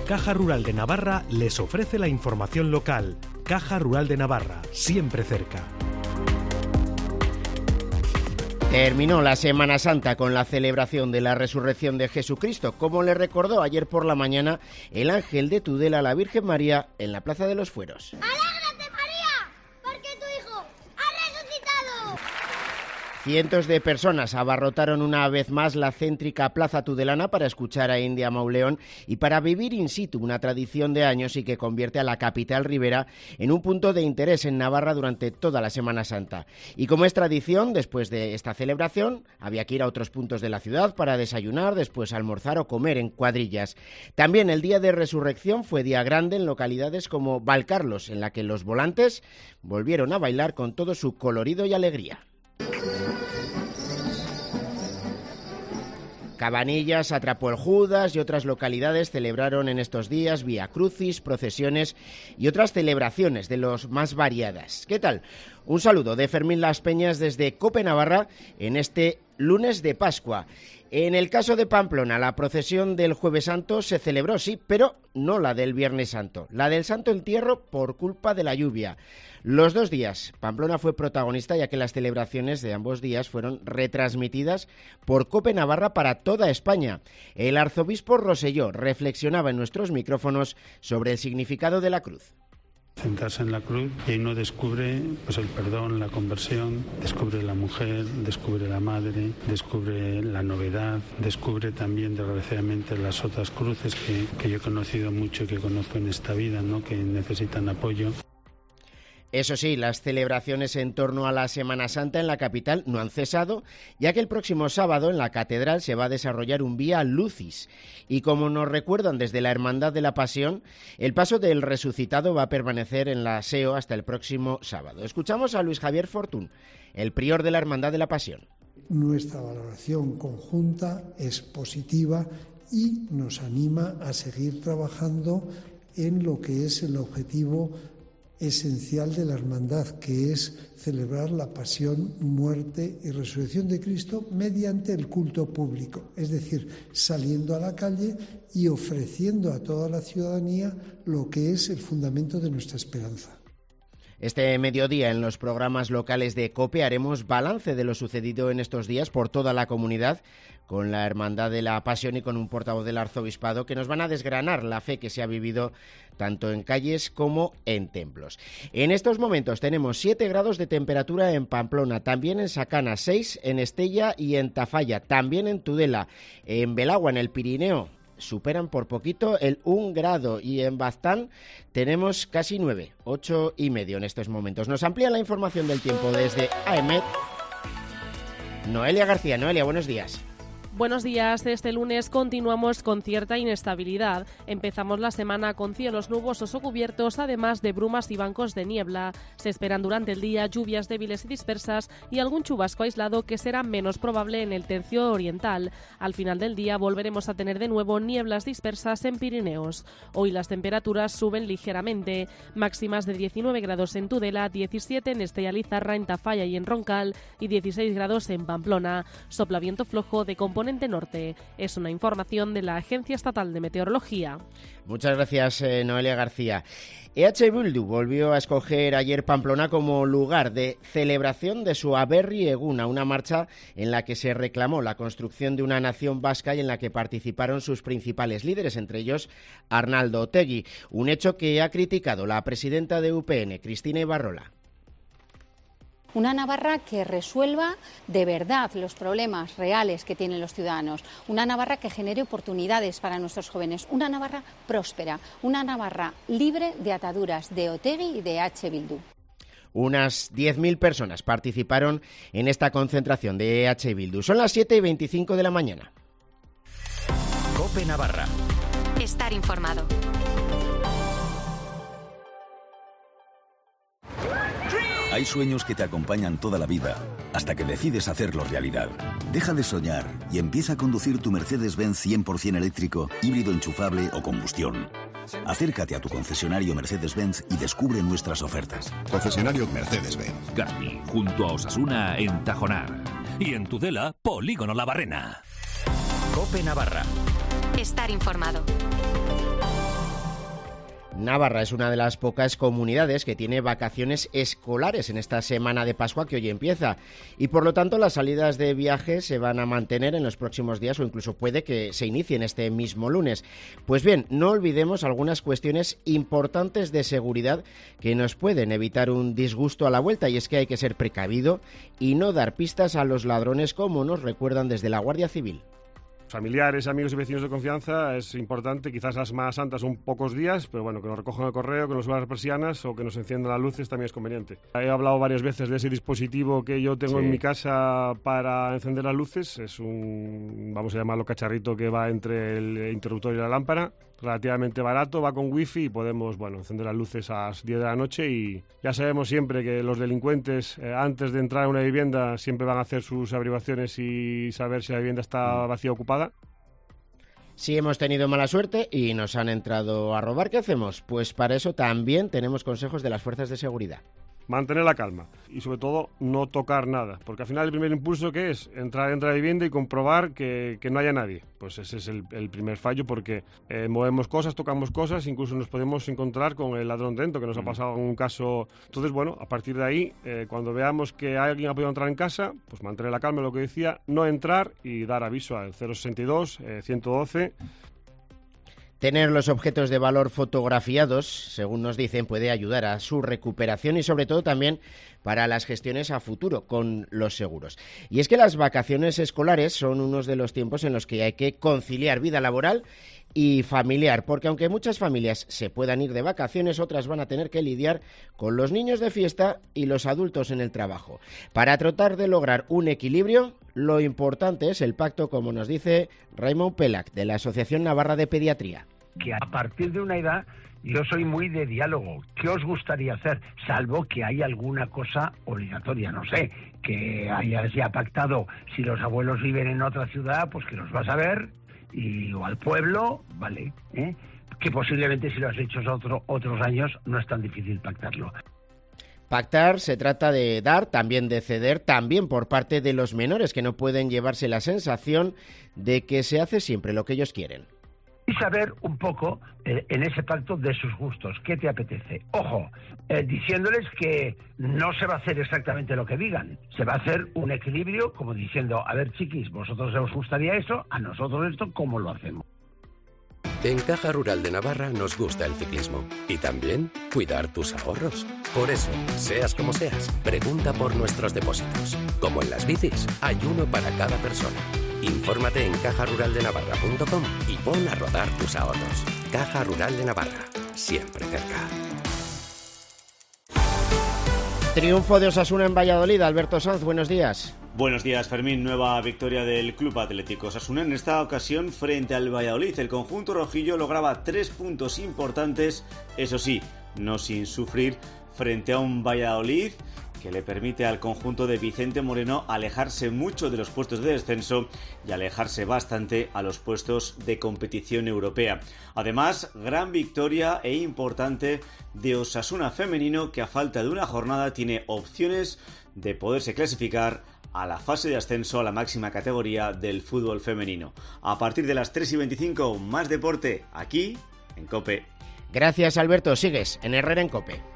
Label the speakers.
Speaker 1: Caja Rural de Navarra les ofrece la información local. Caja Rural de Navarra, siempre cerca.
Speaker 2: Terminó la Semana Santa con la celebración de la resurrección de Jesucristo, como le recordó ayer por la mañana el ángel de Tudela a la Virgen María en la Plaza de los Fueros.
Speaker 3: ¡Alégrate, María! Porque tu hijo ha resucitado.
Speaker 2: Cientos de personas abarrotaron una vez más la céntrica Plaza Tudelana para escuchar a India Mauleón y para vivir in situ una tradición de años y que convierte a la capital ribera en un punto de interés en Navarra durante toda la Semana Santa. Y como es tradición, después de esta celebración había que ir a otros puntos de la ciudad para desayunar, después almorzar o comer en cuadrillas. También el día de resurrección fue día grande en localidades como Valcarlos, en la que los volantes volvieron a bailar con todo su colorido y alegría. Cabanillas, Atrapó el Judas y otras localidades celebraron en estos días Vía Crucis, procesiones y otras celebraciones de los más variadas. ¿Qué tal? Un saludo de Fermín Las Peñas desde COPE Navarra en este lunes de Pascua. En el caso de Pamplona, la procesión del Jueves Santo se celebró, sí, pero no la del Viernes Santo, la del Santo Entierro por culpa de la lluvia. Los 2 días, Pamplona fue protagonista ya que las celebraciones de ambos días fueron retransmitidas por COPE Navarra para toda España. El arzobispo Rosselló reflexionaba en nuestros micrófonos sobre el significado de la cruz.
Speaker 4: Centrarse en la cruz y ahí uno descubre pues el perdón, la conversión, descubre la mujer, descubre la madre, descubre la novedad, descubre también desgraciadamente las otras cruces que yo he conocido mucho y que conozco en esta vida, ¿no?, que necesitan apoyo.
Speaker 2: Eso sí, las celebraciones en torno a la Semana Santa en la capital no han cesado, ya que el próximo sábado en la catedral se va a desarrollar un Vía Lucis. Y como nos recuerdan desde la Hermandad de la Pasión, el paso del resucitado va a permanecer en la SEO hasta el próximo sábado. Escuchamos a Luis Javier Fortún, el prior de la Hermandad de la Pasión.
Speaker 5: Nuestra valoración conjunta es positiva y nos anima a seguir trabajando en lo que es el objetivo esencial de la hermandad, que es celebrar la pasión, muerte y resurrección de Cristo mediante el culto público, es decir, saliendo a la calle y ofreciendo a toda la ciudadanía lo que es el fundamento de nuestra esperanza.
Speaker 2: Este mediodía en los programas locales de COPE haremos balance de lo sucedido en estos días por toda la comunidad con la Hermandad de la Pasión y con un portavoz del Arzobispado que nos van a desgranar la fe que se ha vivido tanto en calles como en templos. En estos momentos tenemos 7 grados de temperatura en Pamplona, también en Sacana, 6 en Estella y en Tafalla, también en Tudela, en Belagua, en el Pirineo. Superan por poquito el 1 grado y en Baztán tenemos casi 9, 8,5 en estos momentos. Nos amplía la información del tiempo desde AEMET Noelia García. Noelia, buenos días.
Speaker 6: Buenos días. Este lunes continuamos con cierta inestabilidad. Empezamos la semana con cielos nubosos o cubiertos, además de brumas y bancos de niebla. Se esperan durante el día lluvias débiles y dispersas y algún chubasco aislado que será menos probable en el tercio oriental. Al final del día volveremos a tener de nuevo nieblas dispersas en Pirineos. Hoy las temperaturas suben ligeramente. Máximas de 19 grados en Tudela, 17 en Estella Lizarra, en Tafalla y en Roncal y 16 grados en Pamplona. Sopla viento flojo de componente norte. Es una información de la Agencia Estatal de Meteorología.
Speaker 2: Muchas gracias, Noelia García. EH Bildu volvió a escoger ayer Pamplona como lugar de celebración de su Aberri Eguna, una marcha en la que se reclamó la construcción de una nación vasca y en la que participaron sus principales líderes, entre ellos Arnaldo Otegi, un hecho que ha criticado la presidenta de UPN, Cristina Ibarrola.
Speaker 7: Una Navarra que resuelva de verdad los problemas reales que tienen los ciudadanos, una Navarra que genere oportunidades para nuestros jóvenes, una Navarra próspera, una Navarra libre de ataduras de Otegi y de EH Bildu.
Speaker 2: Unas 10.000 personas participaron en esta concentración de EH Bildu. Son las 7:25 de la mañana.
Speaker 8: COPE Navarra.
Speaker 9: Estar informado.
Speaker 8: Hay sueños que te acompañan toda la vida, hasta que decides hacerlo realidad. Deja de soñar y empieza a conducir tu Mercedes-Benz 100% eléctrico, híbrido enchufable o combustión. Acércate a tu concesionario Mercedes-Benz y descubre nuestras ofertas.
Speaker 10: Concesionario Mercedes-Benz.
Speaker 11: Gasmi, junto a Osasuna en Tajonar. Y en Tudela, Polígono La Barrena.
Speaker 8: COPE Navarra.
Speaker 9: Estar informado.
Speaker 2: Navarra es una de las pocas comunidades que tiene vacaciones escolares en esta semana de Pascua que hoy empieza y por lo tanto las salidas de viaje se van a mantener en los próximos días o incluso puede que se inicien este mismo lunes. Pues bien, no olvidemos algunas cuestiones importantes de seguridad que nos pueden evitar un disgusto a la vuelta, y es que hay que ser precavido y no dar pistas a los ladrones, como nos recuerdan desde la Guardia Civil.
Speaker 10: Familiares, amigos y vecinos de confianza es importante, quizás las Semanas Santas son pocos días, pero bueno, que nos recojan el correo, que nos suban las persianas o que nos enciendan las luces también es conveniente. He hablado varias veces de ese dispositivo que yo tengo en mi casa para encender las luces, es un, vamos a llamarlo cacharrito que va entre el interruptor y la lámpara, relativamente barato, va con wifi y podemos, bueno, encender las luces a las 10 de la noche y ya sabemos siempre que los delincuentes antes de entrar a una vivienda siempre van a hacer sus averiguaciones y saber si la vivienda está vacía o ocupada.
Speaker 2: Si hemos tenido mala suerte y nos han entrado a robar, ¿qué hacemos? Pues para eso también tenemos consejos de las fuerzas de seguridad.
Speaker 10: Mantener la calma y sobre todo no tocar nada, porque al final el primer impulso que es entrar dentro de la vivienda y comprobar que no haya nadie, pues ese es el primer fallo, porque movemos cosas, tocamos cosas, incluso nos podemos encontrar con el ladrón dentro, que nos ha pasado en un caso. Entonces bueno, a partir de ahí, cuando veamos que alguien ha podido entrar en casa, pues mantener la calma, lo que decía, no entrar y dar aviso al 062, 112.
Speaker 2: Tener los objetos de valor fotografiados, según nos dicen, puede ayudar a su recuperación y sobre todo también para las gestiones a futuro con los seguros. Y es que las vacaciones escolares son unos de los tiempos en los que hay que conciliar vida laboral y familiar, porque aunque muchas familias se puedan ir de vacaciones, otras van a tener que lidiar con los niños de fiesta y los adultos en el trabajo. Para tratar de lograr un equilibrio, lo importante es el pacto, como nos dice Raymond Pelac, de la Asociación Navarra de Pediatría.
Speaker 12: Que a partir de una edad yo soy muy de diálogo. ¿Qué os gustaría hacer? Salvo que hay alguna cosa obligatoria, no sé, que hayas ya pactado, si los abuelos viven en otra ciudad, pues que los vas a ver, o al pueblo, vale, que posiblemente si lo has hecho otros años no es tan difícil pactarlo.
Speaker 2: Pactar se trata de dar, también de ceder, también por parte de los menores, que no pueden llevarse la sensación de que se hace siempre lo que ellos quieren.
Speaker 12: Y saber un poco en ese pacto de sus gustos, qué te apetece. Ojo, diciéndoles que no se va a hacer exactamente lo que digan, se va a hacer un equilibrio como diciendo, a ver chiquis, vosotros os gustaría eso, a nosotros esto, ¿cómo lo hacemos?
Speaker 13: En Caja Rural de Navarra nos gusta el ciclismo y también cuidar tus ahorros. Por eso, seas como seas, pregunta por nuestros depósitos. Como en las bicis, hay uno para cada persona. Infórmate en cajaruraldenavarra.com y pon a rodar tus ahorros. Caja Rural de Navarra, siempre cerca.
Speaker 2: Triunfo de Osasuna en Valladolid. Alberto Sanz, buenos días.
Speaker 14: Buenos días, Fermín. Nueva victoria del Club Atlético Osasuna, en esta ocasión frente al Valladolid. El conjunto rojillo lograba 3 puntos importantes, eso sí, no sin sufrir, frente a un Valladolid que le permite al conjunto de Vicente Moreno alejarse mucho de los puestos de descenso y alejarse bastante a los puestos de competición europea. Además, gran victoria e importante de Osasuna femenino, que a falta de una jornada tiene opciones de poderse clasificar a la fase de ascenso a la máxima categoría del fútbol femenino. A partir de las 3:25, más deporte aquí en COPE.
Speaker 2: Gracias, Alberto. Sigues en Herrera en COPE.